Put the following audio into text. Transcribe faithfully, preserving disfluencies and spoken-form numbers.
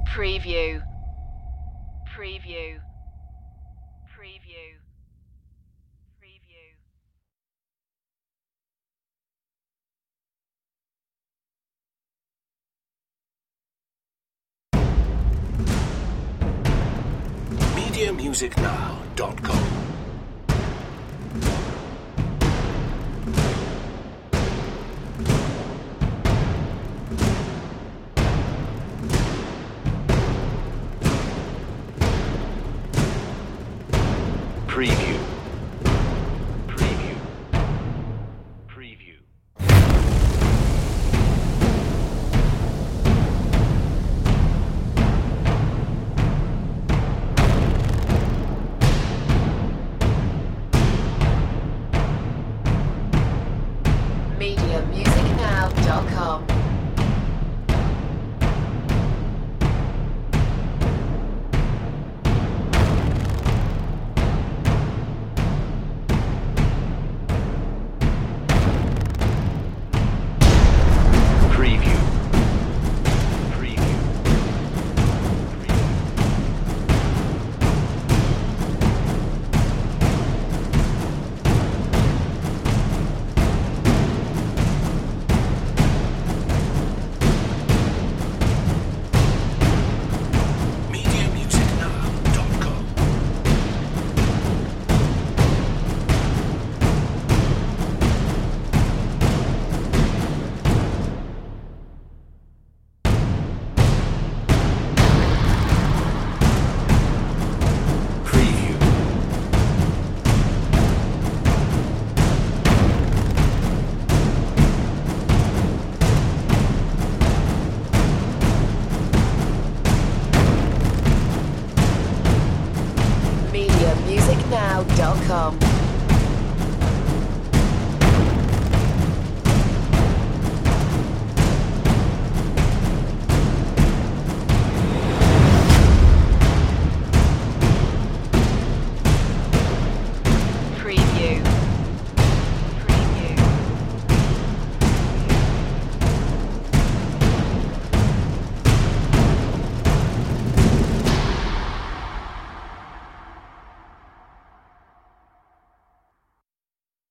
Preview. Preview. Preview. Preview. media music now dot com Preview. Preview. Preview. media music now dot com. Preview. Preview. media music now dot com Preview. media music now dot com.